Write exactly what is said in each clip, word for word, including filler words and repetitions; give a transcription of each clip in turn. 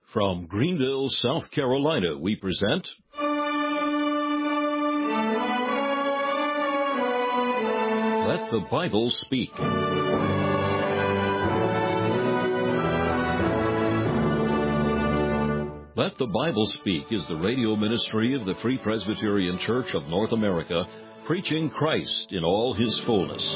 From Greenville, South Carolina, we present Let the Bible Speak. Let the Bible Speak is the radio ministry of the Free Presbyterian Church of North America, preaching Christ in all His fullness.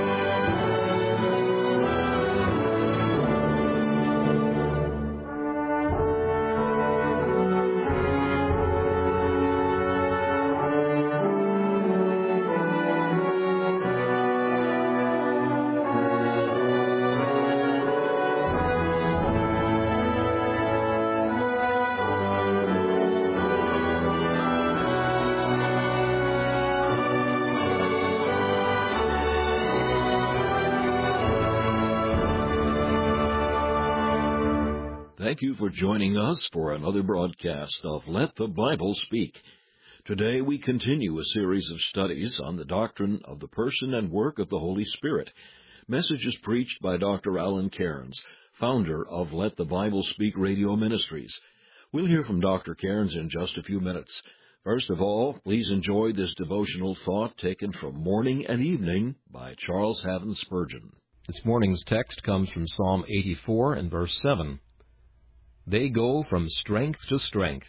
Thank you for joining us for another broadcast of Let the Bible Speak. Today we continue a series of studies on the doctrine of the person and work of the Holy Spirit. Messages preached by Doctor Alan Cairns, founder of Let the Bible Speak Radio Ministries. We'll hear from Doctor Cairns in just a few minutes. First of all, please enjoy this devotional thought taken from Morning and Evening by Charles Haddon Spurgeon. This morning's text comes from Psalm eighty-four and verse seven. They go from strength to strength.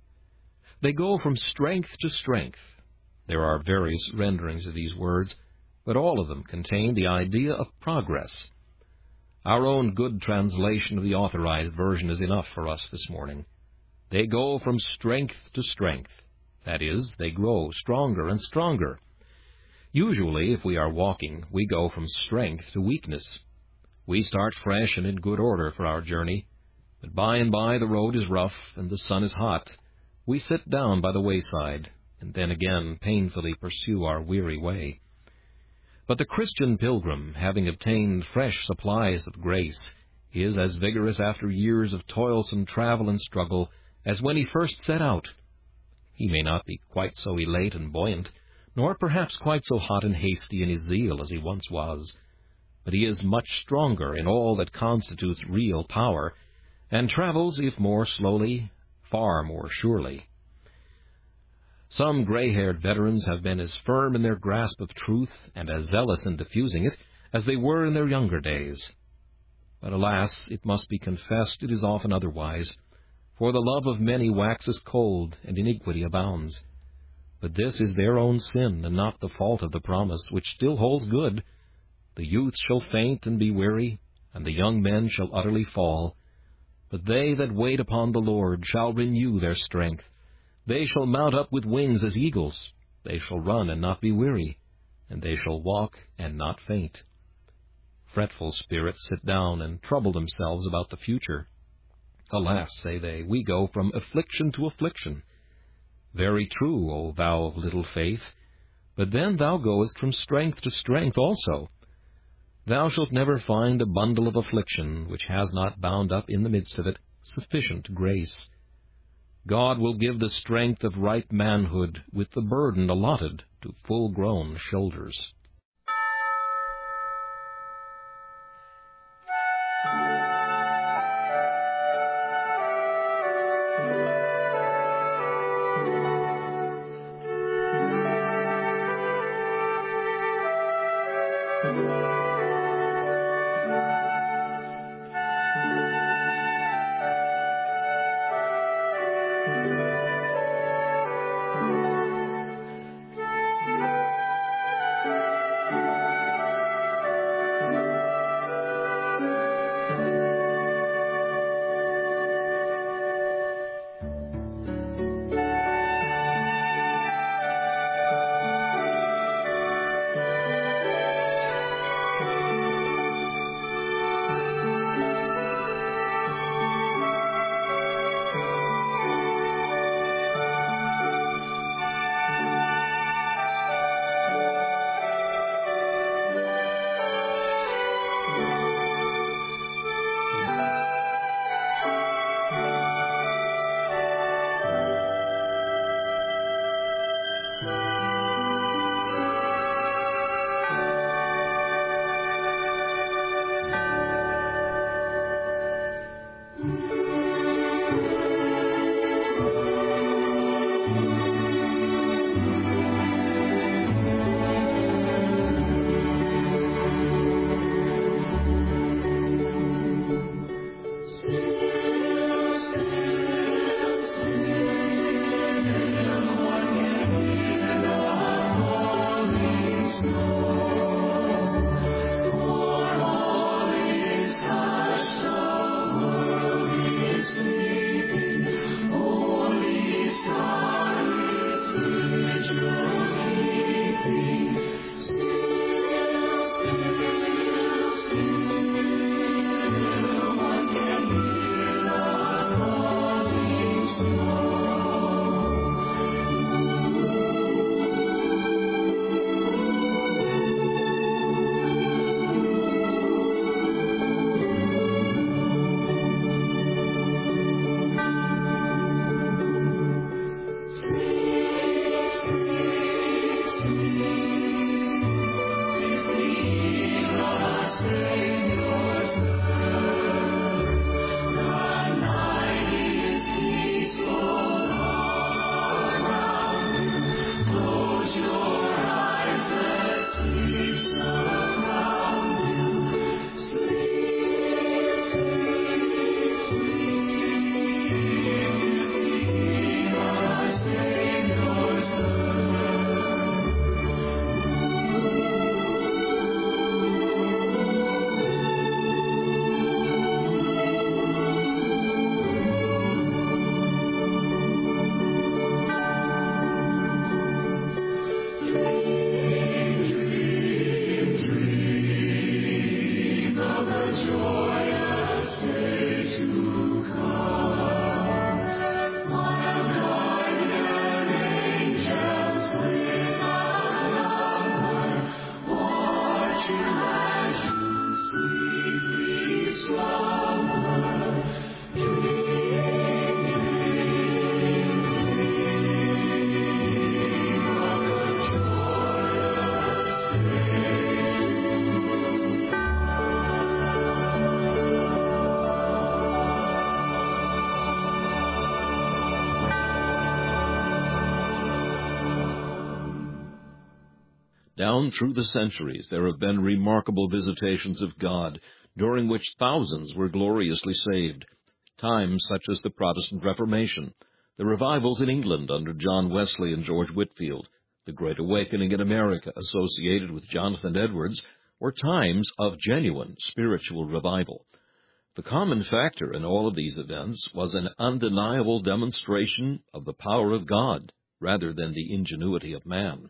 They go from strength to strength. There are various renderings of these words, but all of them contain the idea of progress. Our own good translation of the Authorized Version is enough for us this morning. They go from strength to strength. That is, they grow stronger and stronger. Usually, if we are walking, we go from strength to weakness. We start fresh and in good order for our journey. But by and by the road is rough and the sun is hot. We sit down by the wayside, and then again painfully pursue our weary way. But the Christian pilgrim, having obtained fresh supplies of grace, is as vigorous after years of toilsome travel and struggle as when he first set out. He may not be quite so elate and buoyant, nor perhaps quite so hot and hasty in his zeal as he once was, but he is much stronger in all that constitutes real power, and travels, if more slowly, far more surely. Some gray-haired veterans have been as firm in their grasp of truth and as zealous in diffusing it as they were in their younger days. But alas, it must be confessed it is often otherwise, for the love of many waxes cold and iniquity abounds. But this is their own sin and not the fault of the promise, which still holds good. The youth shall faint and be weary, and the young men shall utterly fall. But they that wait upon the Lord shall renew their strength. They shall mount up with wings as eagles. They shall run and not be weary, and they shall walk and not faint. Fretful spirits sit down and trouble themselves about the future. Alas, say they, we go from affliction to affliction. Very true, O thou of little faith, but then thou goest from strength to strength also. Thou shalt never find a bundle of affliction which has not bound up in the midst of it sufficient grace. God will give the strength of ripe manhood with the burden allotted to full-grown shoulders. Down through the centuries there have been remarkable visitations of God, during which thousands were gloriously saved. Times such as the Protestant Reformation, the revivals in England under John Wesley and George Whitefield, the Great Awakening in America associated with Jonathan Edwards, were times of genuine spiritual revival. The common factor in all of these events was an undeniable demonstration of the power of God rather than the ingenuity of man.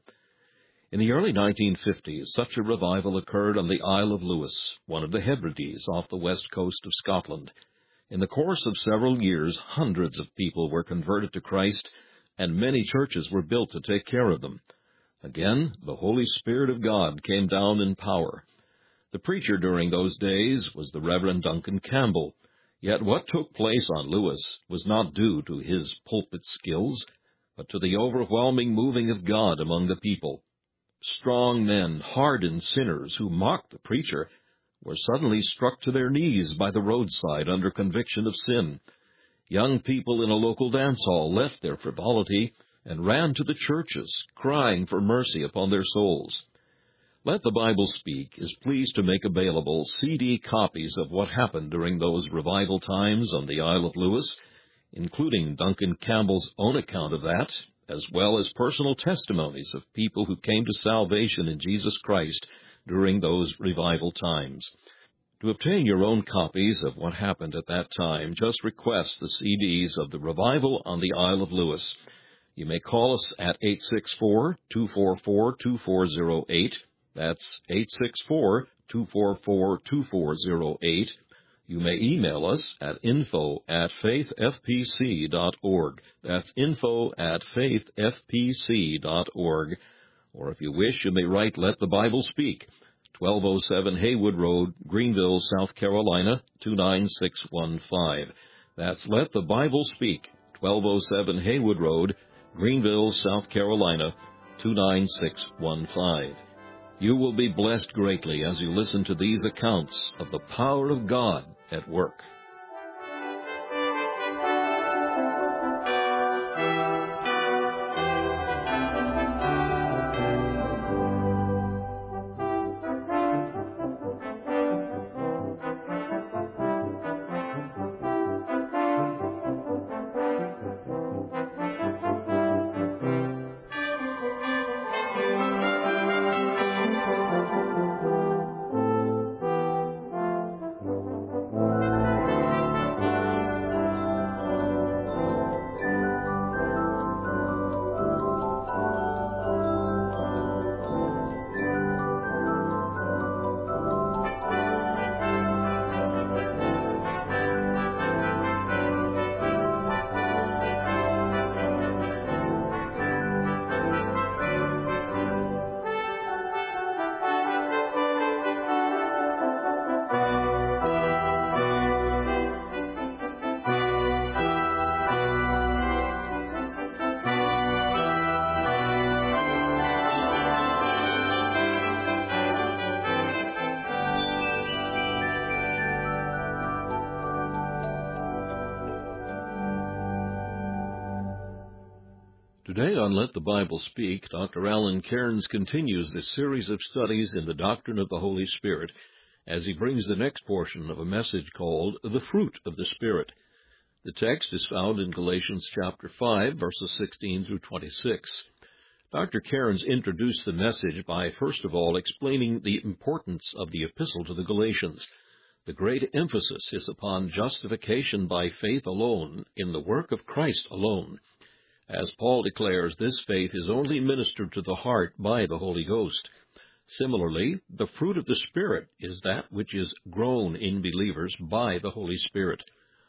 In the early nineteen fifties, such a revival occurred on the Isle of Lewis, one of the Hebrides off the west coast of Scotland. In the course of several years, hundreds of people were converted to Christ, and many churches were built to take care of them. Again, the Holy Spirit of God came down in power. The preacher during those days was the Reverend Duncan Campbell, yet what took place on Lewis was not due to his pulpit skills, but to the overwhelming moving of God among the people. Strong men, hardened sinners who mocked the preacher, were suddenly struck to their knees by the roadside under conviction of sin. Young people in a local dance hall left their frivolity and ran to the churches, crying for mercy upon their souls. Let the Bible Speak is pleased to make available C D copies of what happened during those revival times on the Isle of Lewis, including Duncan Campbell's own account of that, as well as personal testimonies of people who came to salvation in Jesus Christ during those revival times. To obtain your own copies of what happened at that time, just request the C Ds of the Revival on the Isle of Lewis. You may call us at eight six four, two four four, two four zero eight. That's eight six four, two four four, two four zero eight. You may email us at info at faith f p c dot org. That's info at faith f p c dot org. Or if you wish, you may write Let the Bible Speak, twelve oh seven Haywood Road, Greenville, South Carolina, two nine six one five. That's Let the Bible Speak, twelve oh seven Haywood Road, Greenville, South Carolina, two nine six one five. You will be blessed greatly as you listen to these accounts of the power of God at work. Today on Let the Bible Speak, Doctor Alan Cairns continues this series of studies in the doctrine of the Holy Spirit as he brings the next portion of a message called The Fruit of the Spirit. The text is found in Galatians chapter five, verses sixteen through twenty-six. Doctor Cairns introduced the message by first of all explaining the importance of the epistle to the Galatians. The great emphasis is upon justification by faith alone in the work of Christ alone. As Paul declares, this faith is only ministered to the heart by the Holy Ghost. Similarly, the fruit of the Spirit is that which is grown in believers by the Holy Spirit.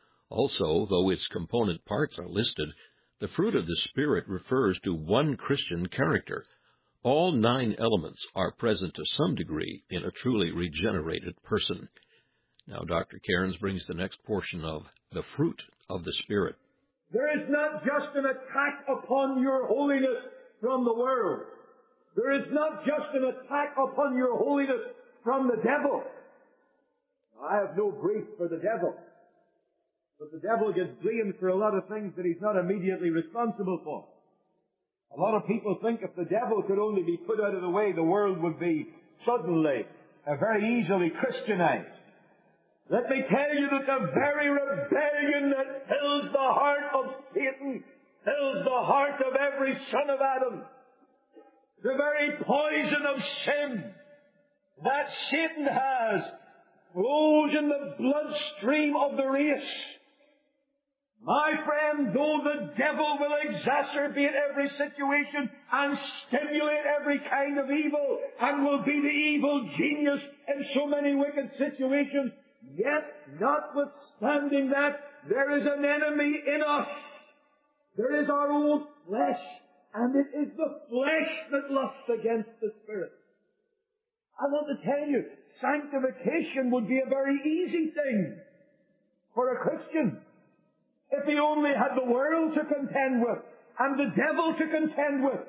Also, though its component parts are listed, the fruit of the Spirit refers to one Christian character. All nine elements are present to some degree in a truly regenerated person. Now, Doctor Cairns brings the next portion of the fruit of the Spirit. There is not just an attack upon your holiness from the world. There is not just an attack upon your holiness from the devil. I have no brief for the devil. But the devil gets blamed for a lot of things that he's not immediately responsible for. A lot of people think if the devil could only be put out of the way, the world would be suddenly, uh, very easily Christianized. Let me tell you that the very rebellion that fills the heart of Satan fills the heart of every son of Adam. The very poison of sin that Satan has flows in the bloodstream of the race. My friend, though the devil will exacerbate every situation and stimulate every kind of evil and will be the evil genius in so many wicked situations, yet notwithstanding that, there is an enemy in us. There is our old flesh, and it is the flesh that lusts against the Spirit. I want to tell you, sanctification would be a very easy thing for a Christian if he only had the world to contend with and the devil to contend with.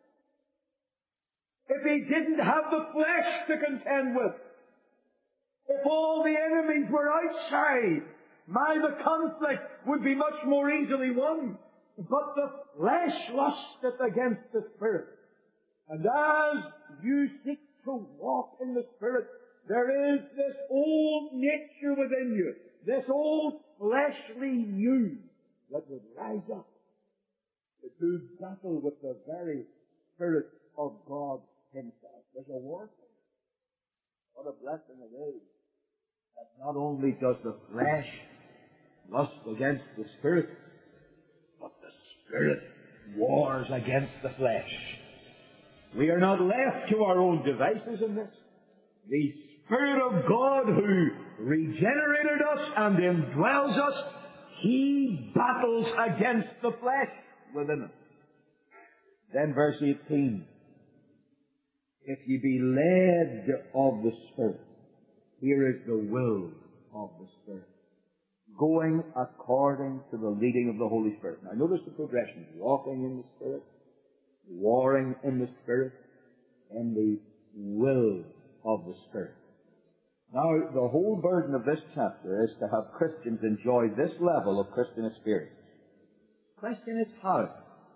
If he didn't have the flesh to contend with. If all the enemies were outside, my, the conflict would be much more easily won. But the flesh lusteth against the Spirit. And as you seek to walk in the Spirit, there is this old nature within you, this old fleshly you that would rise up to do battle with the very Spirit of God Himself. There's a war. What a blessing it is that not only does the flesh lust against the Spirit, but the Spirit wars against the flesh. We are not left to our own devices in this. The Spirit of God who regenerated us and indwells us, He battles against the flesh within us. Then verse eighteen. If ye be led of the Spirit, here is the will of the Spirit. Going according to the leading of the Holy Spirit. Now notice the progression. Walking in the Spirit, warring in the Spirit, and the will of the Spirit. Now, the whole burden of this chapter is to have Christians enjoy this level of Christian experience. The question is how?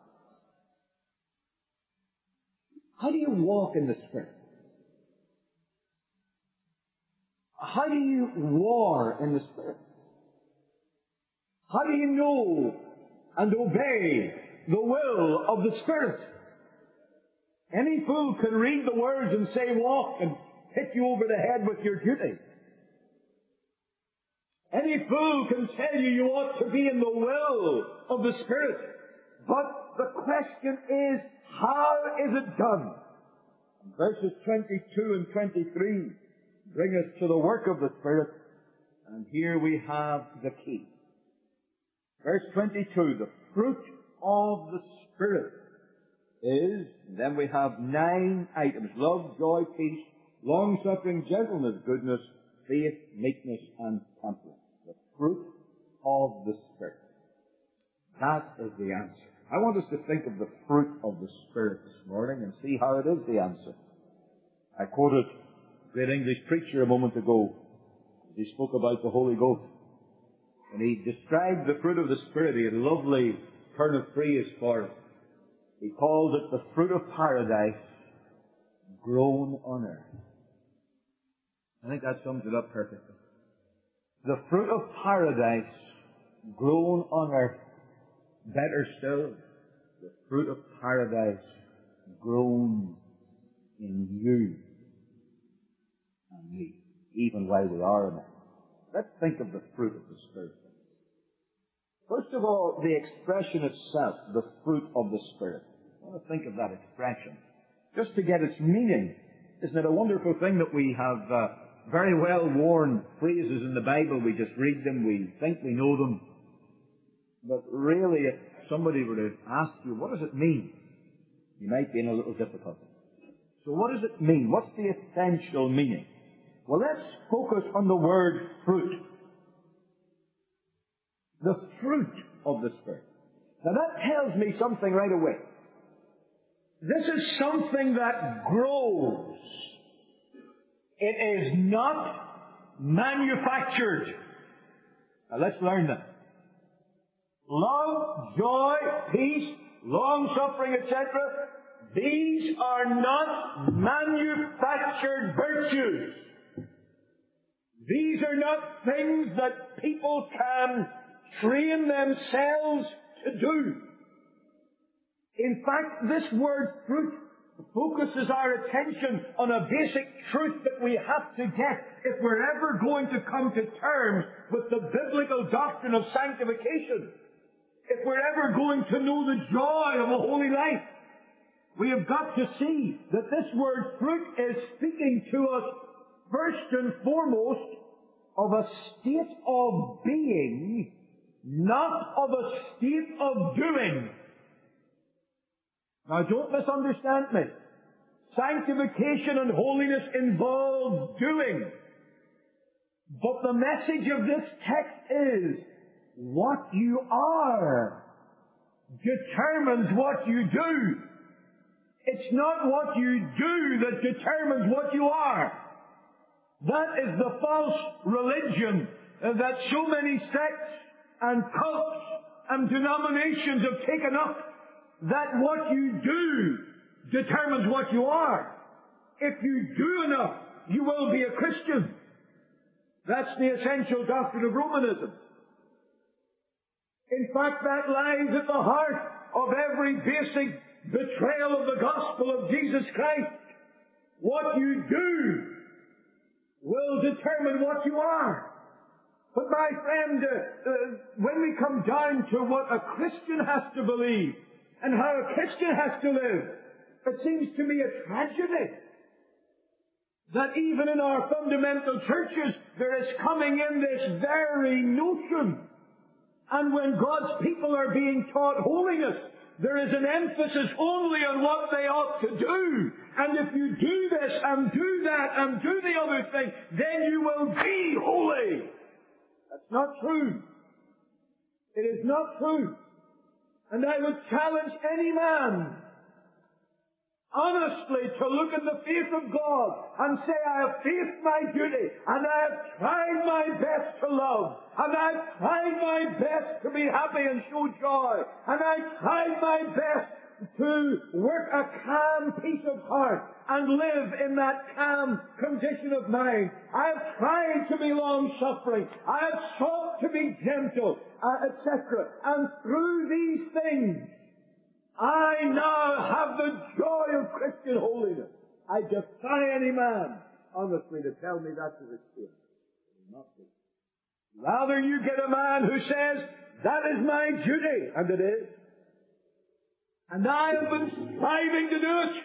How do you walk in the Spirit? How do you war in the Spirit? How do you know and obey the will of the Spirit? Any fool can read the words and say walk and hit you over the head with your duty. Any fool can tell you you ought to be in the will of the Spirit. But the question is, how is it done? Verses twenty-two and twenty-three bring us to the work of the Spirit, and here we have the key. Verse twenty-two, the fruit of the Spirit is, then we have nine items: love, joy, peace, long-suffering, gentleness, goodness, faith, meekness, and temperance. The fruit of the Spirit. That is the answer. I want us to think of the fruit of the Spirit this morning and see how it is the answer. I quoted a great English preacher a moment ago. He spoke about the Holy Ghost. And he described the fruit of the Spirit. He had a lovely turn of phrase for it. He called it the fruit of paradise grown on earth. I think that sums it up perfectly. The fruit of paradise grown on earth. Better still, the fruit of paradise grown in you and me, even while we are in it. Let's think of the fruit of the Spirit. First of all, the expression itself, the fruit of the Spirit. I want to think of that expression, just to get its meaning. Isn't it a wonderful thing that we have uh, very well-worn phrases in the Bible? We just read them, we think we know them. But really, if somebody were to ask you, what does it mean? You might be in a little difficulty. So what does it mean? What's the essential meaning? Well, let's focus on the word fruit. The fruit of the Spirit. Now that tells me something right away. This is something that grows. It is not manufactured. Now let's learn that. Love, joy, peace, long-suffering, et cetera, these are not manufactured virtues. These are not things that people can train themselves to do. In fact, this word fruit focuses our attention on a basic truth that we have to get if we're ever going to come to terms with the biblical doctrine of sanctification. If we're ever going to know the joy of a holy life, we have got to see that this word fruit is speaking to us first and foremost of a state of being, not of a state of doing. Now, don't misunderstand me. Sanctification and holiness involves doing. But the message of this text is, what you are determines what you do. It's not what you do that determines what you are. That is the false religion that so many sects and cults and denominations have taken up, that what you do determines what you are. If you do enough, you will be a Christian. That's the essential doctrine of Romanism. In fact, that lies at the heart of every basic betrayal of the gospel of Jesus Christ. What you do will determine what you are. But my friend, uh, uh, when we come down to what a Christian has to believe and how a Christian has to live, it seems to me a tragedy that even in our fundamental churches there is coming in this very notion. And when God's people are being taught holiness, there is an emphasis only on what they ought to do. And if you do this and do that and do the other thing, then you will be holy. That's not true. It is not true. And I would challenge any man honestly to look in the face of God and say, I have faced my duty, and I have tried my best to love, and I have tried my best to be happy and show joy, and I have tried my best to work a calm peace of heart and live in that calm condition of mind. I have tried to be long-suffering. I have sought to be gentle, uh, et cetera. And through these things, I now have the joy of Christian holiness. I defy any man, honestly, to tell me that's his experience. Not this. Rather, you get a man who says, that is my duty, and it is. And I have been striving to do it.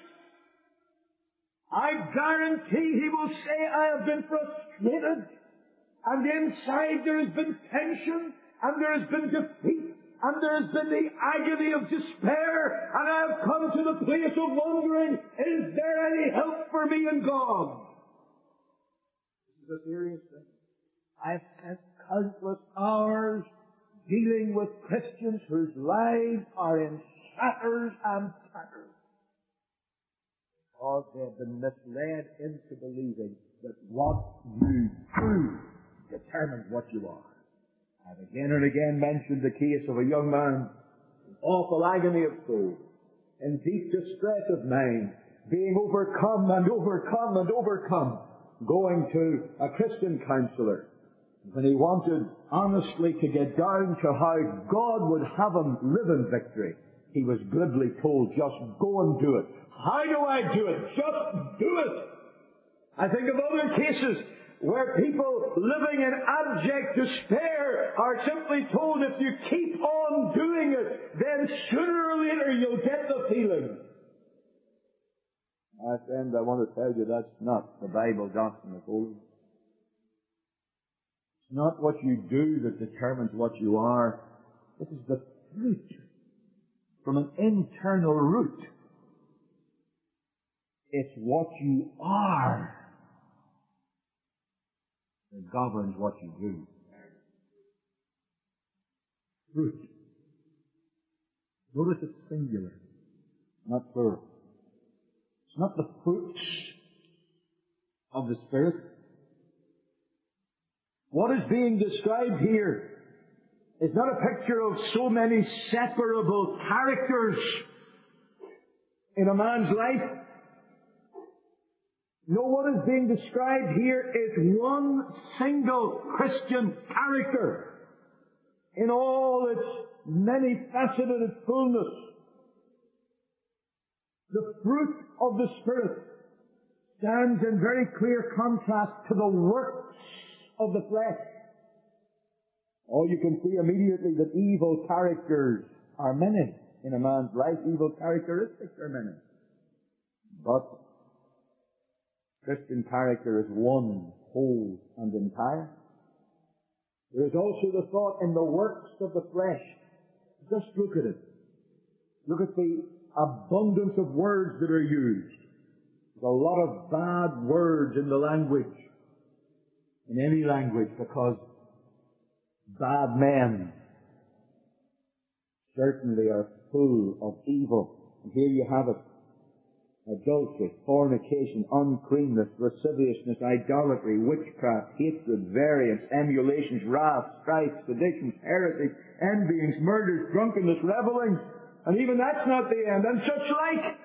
I guarantee he will say, I have been frustrated, and inside there has been tension, and there has been defeat, and there has been the agony of despair, and I have come to the place of wondering, is there any help for me in God? This is a serious thing. I've spent countless hours dealing with Christians whose lives are in shatters and tatters, because they have been misled into believing that what you do determines what you are. I've again and again mentioned the case of a young man in awful agony of soul, in deep distress of mind, being overcome and overcome and overcome, going to a Christian counselor. When he wanted honestly to get down to how God would have him live in victory, he was glibly told, just go and do it. How do I do it? Just do it. I think of other cases where people living in abject despair are simply told, if you keep on doing it, then sooner or later you'll get the feeling. My friend, I want to tell you that's not the Bible doctrine of holiness. It's not what you do that determines what you are. This is the fruit from an internal root. It's what you are that governs what you do. Fruit. Notice it's singular, not plural. It's not the fruits of the Spirit. What is being described here is not a picture of so many separable characters in a man's life. No, what is being described here is one single Christian character in all its many-faceted fullness. The fruit of the Spirit stands in very clear contrast to the works of the flesh. Oh, you can see immediately that evil characters are many in a man's life. Evil characteristics are many. But Christian character is one, whole and entire. There is also the thought in the works of the flesh. Just look at it. Look at the abundance of words that are used. There's a lot of bad words in the language, in any language, because bad men certainly are full of evil. And here you have it. Adultery, fornication, uncleanness, lasciviousness, idolatry, witchcraft, hatred, variance, emulations, wrath, strife, seditions, heresies, envyings, murders, drunkenness, revelings. And even that's not the end, and such like.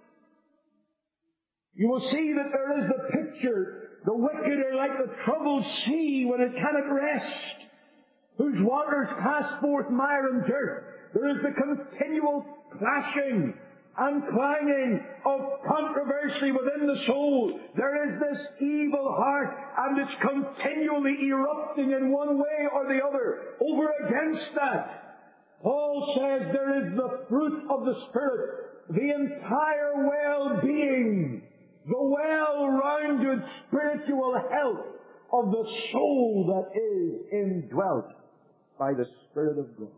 You will see that there is the picture. The wicked are like the troubled sea when it cannot rest, whose waters pass forth mire and dirt. There is the continual clashing and clanging of controversy within the soul. There is this evil heart, and it's continually erupting in one way or the other. Over against that, Paul says there is the fruit of the Spirit, the entire well-being, the well-rounded spiritual health of the soul that is indwelt by the Spirit of God.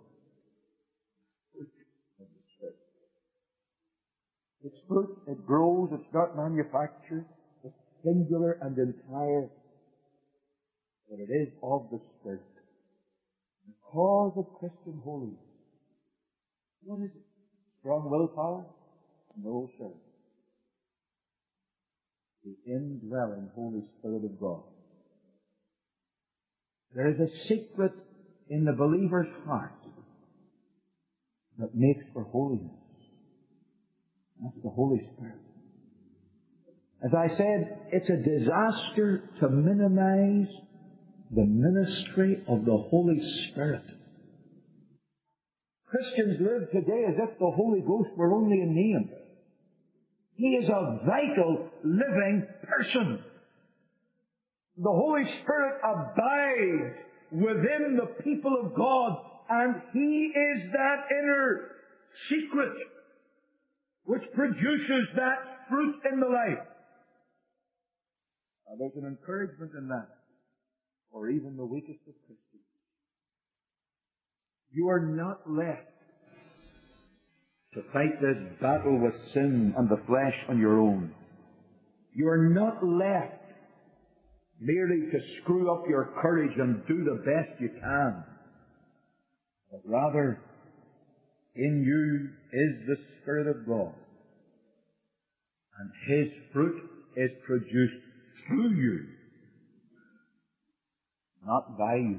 It's fruit, it grows, it's not manufactured, it's singular and entire, but it is of the Spirit. The cause of Christian holiness. What is it? Strong willpower? No, sir. The indwelling Holy Spirit of God. There is a secret in the believer's heart that makes for holiness. That's the Holy Spirit. As I said, it's a disaster to minimize the ministry of the Holy Spirit. Christians live today as if the Holy Ghost were only a name. He is a vital, living person. The Holy Spirit abides within the people of God, and He is that inner secret which produces that fruit in the life. Now, there's an encouragement in that for even the weakest of Christians. You are not left to fight this battle with sin and the flesh on your own. You are not left merely to screw up your courage and do the best you can. But rather, in you is the Spirit of God. And His fruit is produced through you, not by you.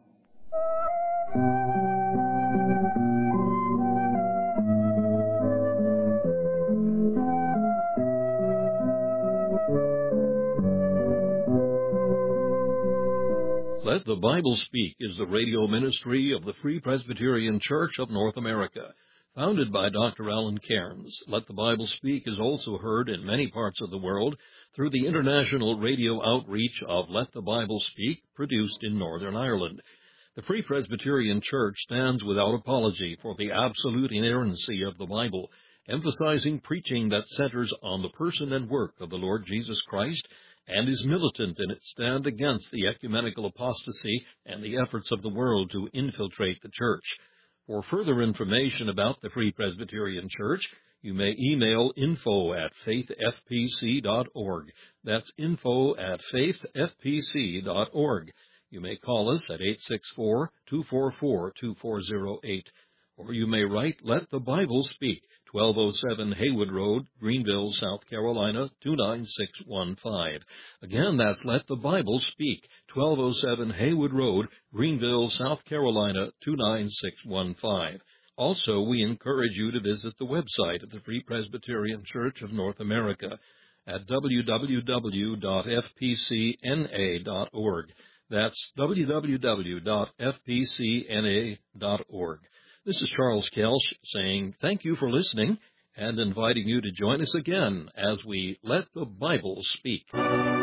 Let the Bible Speak is the radio ministry of the Free Presbyterian Church of North America. Founded by Doctor Alan Cairns, Let the Bible Speak is also heard in many parts of the world through the international radio outreach of Let the Bible Speak, produced in Northern Ireland. The Free Presbyterian Church stands without apology for the absolute inerrancy of the Bible, emphasizing preaching that centers on the person and work of the Lord Jesus Christ, and is militant in its stand against the ecumenical apostasy and the efforts of the world to infiltrate the church. For further information about the Free Presbyterian Church, you may email info at faith f p c dot org. That's info at faith f p c dot org. You may call us at eight six four, two four four, two four zero eight, or you may write Let the Bible Speak, twelve oh seven Haywood Road, Greenville, South Carolina, two nine six one five. Again, that's Let the Bible Speak, twelve oh seven Haywood Road, Greenville, South Carolina, two nine six one five. Also, we encourage you to visit the website of the Free Presbyterian Church of North America at w w w dot f p c n a dot org. That's w w w dot f p c n a dot org. This is Charles Kelsch saying thank you for listening and inviting you to join us again as we Let the Bible Speak.